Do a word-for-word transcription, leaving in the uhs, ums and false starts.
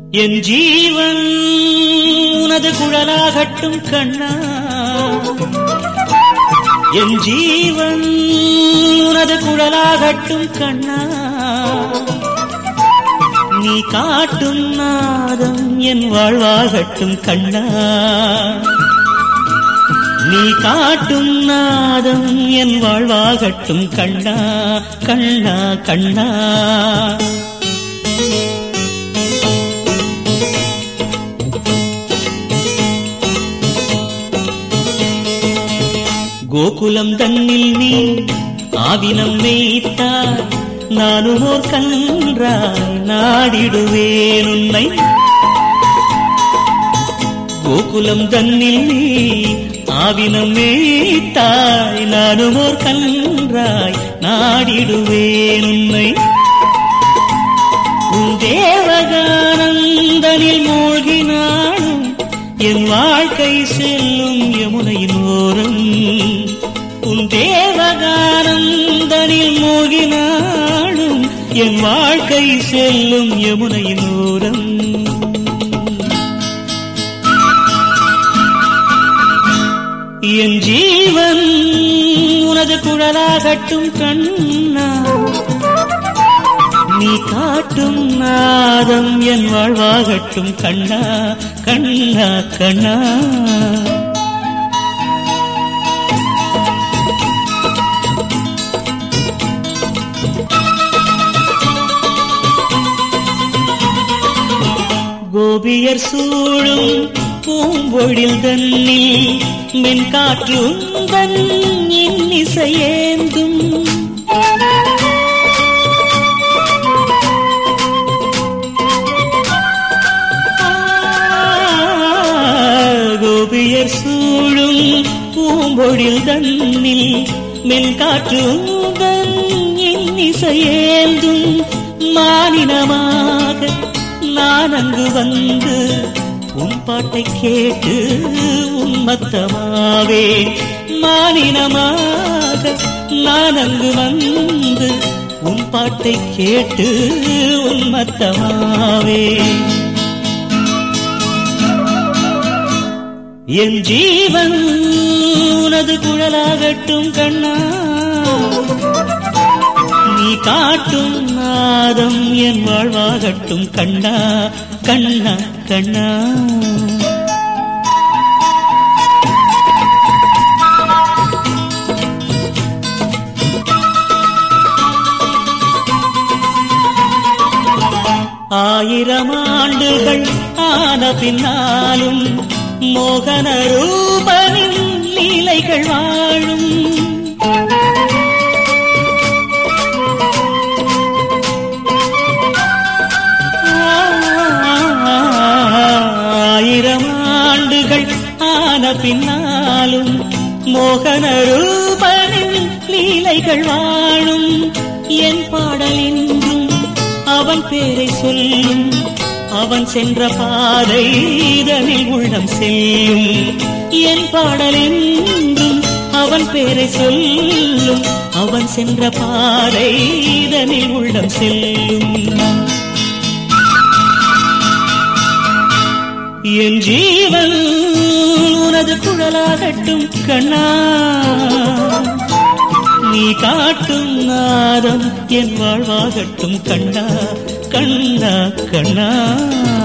என் ஜீவன் உனது குழலாகட்டும் கண்ணா, என் ஜீவன் உனது குழலாகட்டும் கண்ணா, நீ காட்டும் நாதம் என் வாழ்வாகட்டும் கண்ணா, நீ காட்டும் நாதம் என் வாழ்வாகட்டும் கண்ணா கண்ணா கண்ணா. கோகுலம் தன்னில் நீ ஆவினம் மேய்த்தாய், நானும் ஓர் கன்றாய் நாடிடுவேன் உன்னை. கோகுலம் தன்னில் நீ ஆவினம் மேய்த்தாய், நானும் ஓர் கன்றாய் நாடிடுவேன் உன்னை. உன் தேவகானந்தனில் மூழ்கினாலும் என் வாழ்க்கை செல்லும் யமுனையின் ஓரம். உன் தேவகானந்தனில் மூழ்கினாலும் என் வாழ்க்கை செல்லும் யமுனையின் ஓரம். என் ஜீவன் உனது குழலாகட்டும் கண்ணா, நீ காட்டும் நாதம் என் வாழ்வாகட்டும் கண்ணா கண்ணா கண்ணா. கோபியர் சூழும் பூம்பொழில் தன்னில் மென்காற்றுந்தன் இன்னிசையேந்தும். கோபியர் சூழும் பூம்பொழில் தன்னில் மென்காற்றுந்தன் இன்னிசையேந்தும். மானினமாக நான் அங்கு வந்து உன் பாட்டை கேட்டு உன்மத்தமாவேன். மானினமாக நான் அங்கு வந்து உன் பாட்டை கேட்டு உன்மத்தமாவேன். என் ஜீவன் உனது குழலாகட்டும் கண்ணா, நீ காட்டும் நாதம் என் வாழ்வாகட்டும் கண்ணா கண்ணா கண்ணா. ஆயிரம் ஆண்டுகள் ஆன பின்னாலும் மோகன ரூபனின் லீலைகள் வாழும். ஆயிரம் ஆண்டுகள் ஆன பின்னாலும் மோகன ரூபனின் லீலைகள் வாழும். என் பாடலின்றும் அவன் பேரை சொல்லும், அவன் சென்ற பாதை இதனில் உள்ளம் செல்லும். என் பாடலென்றும் அவன் பேரை சொல்லும், அவன் சென்ற பாதை இதனில் உள்ளம் செல்லும். என் ஜீவன் உனது குழலாகட்டும் கண்ணா, நீ காட்டும் நாதம் என் வாழ்வாகட்டும் கண்ணா கண்ணா கண்ணா.